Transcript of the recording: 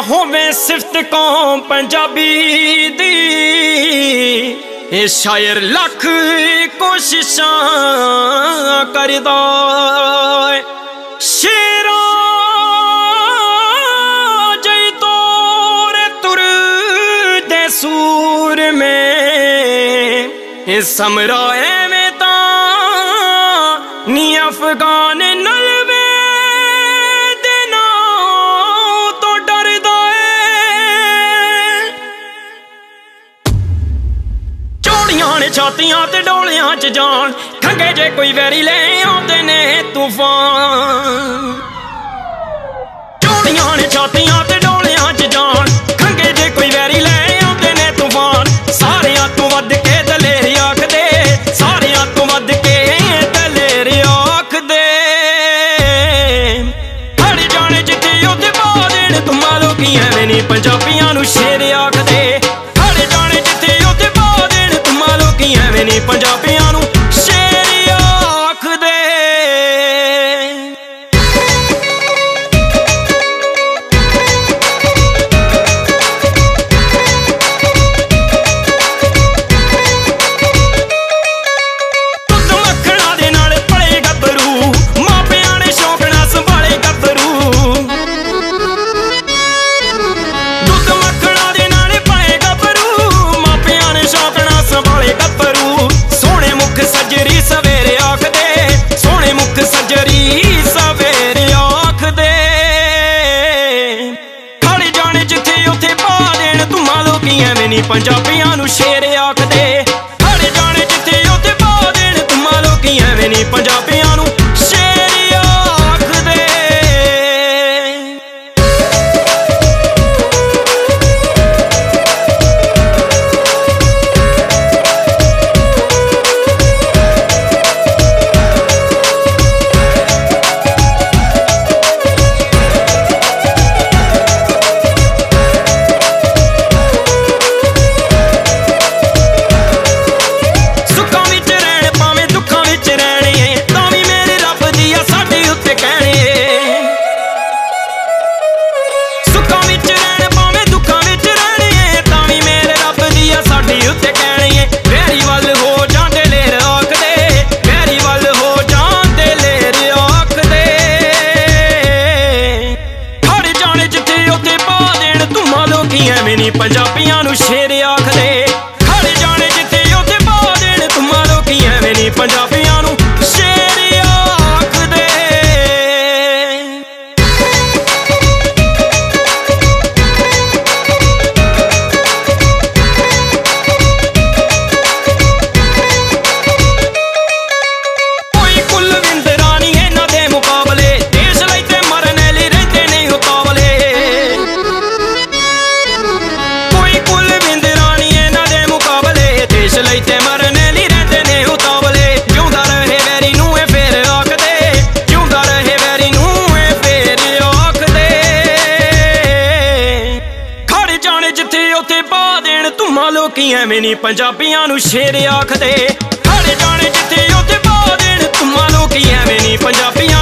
होवे सिफत कौम पंजाबी दी, ए शायर लख कोशिशां करदा शेरा जई तोर तुर दे सूर में, ए समराए में ता नी अफगान नलवे छातियां ते डोलियां च जान, खंगे जे कोई वैरी ले आते ने तूफान। चोड़ियां ने छातियां ते डोलियां च जान, खंगे जे कोई वैरी ले आते ने तूफान। सारियां तू वध के दलेरी आखदे, सारियां तू वध के दलेरी आखदे। खड़ जाने जिथे उत्थे पा देण तुमां लोकी एवें नी पंजाबियां नूं शेर आखदे। एवें नी पंजाबियां नूं शेर आखदे। दुध मक्खणा दे नाल पले गभरू, मापियां ने शौक नाल संभाले गभरू। दुध मक्खणा दे नाल पले गभरू, मापियां ने शौक नाल संभाले गभरू। सोहणे मुख सजरी सवेरे आखदे, सोहणे मुख सजरी सवेरे आखदे। खड़ जाने जिथे उत्थे पा देण तुमां लोकी एवें नी पंजाबियां नूं शेर आखदे। खड़ जाने जिथे उत्थे पा देण तुमां लोकी एवें नी पंजाबियां नूं शेर आखदे। एवें नी पंजाबियां नूं शेर आखदे। खड़ जाने जिथे उत्थे पा देण तुमां लोकी एवें नी पंजाबियां नूं शेर आखदे। कोई कुलविंदरा नी इन्हां दे मुकाबले, देश लई ते मरने लई रहिंदे ने उतावले। देश लई ते मरने लई रहिंदे ने उतावले। जिउंदा रहे वैरी नूं ए फेर आखदे, जिउंदा रहे वैरी नूं ए फेर आखदे। खड़ जाने जिथे उत्थे पा देण तुमां लोकी एवें नी पंजाबियां नूं शेर आखदे। खड़ जाने जिथे उत्थे पा देण तुमां लोकी एवें नी पंजाबियां